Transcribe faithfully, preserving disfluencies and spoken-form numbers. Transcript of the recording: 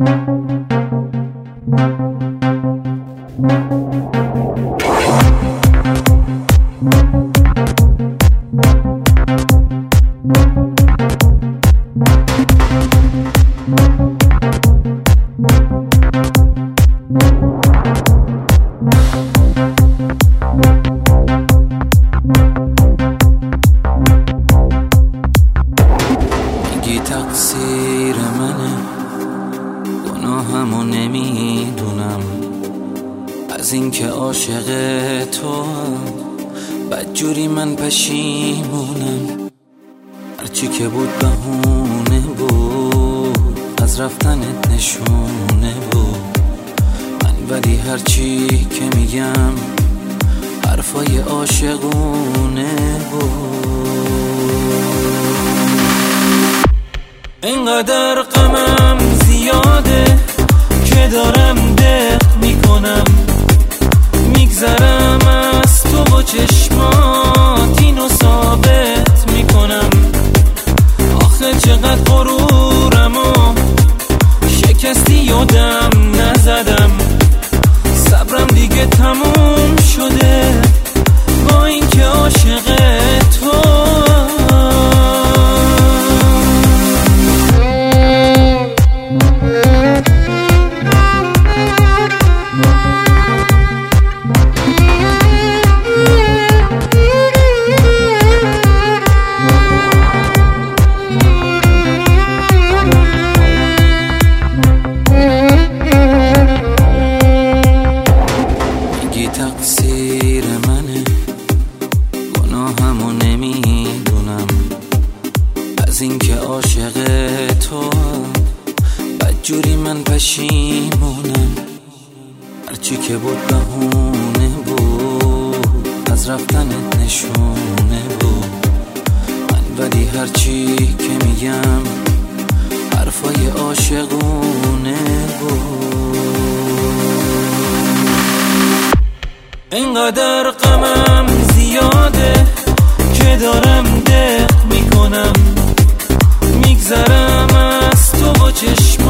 میگی تقصیر منه، گناهمو نمیدونم، از اینکه عاشق تو هم بدجوری من پشیمونم. هرچی که بود بهونه بود، از رفتنت نشونه بود، من ولی هرچی که میگم حرفای عاشقونه بود. اینقدر غمم زیاده که دارم دق میکنم، میگذرم از تو و چشمات اینو ثابت میکنم. آخه چقدر غرورم و شکستی یادم نزدم، صبرم دیگه تموم شده با اینکه عاشق تو. تقصیر منه، گناهمو نمیدونم، از اینکه عاشق تو بدجوری من پشیمونم. هرچی که بود بهونه بود، از رفتنت نشونه بود، من ولی هرچی که میگم حرفای عاشقونه بود. اینقدر غمم زیاده که دارم دق میکنم، میگذرم از تو با چشم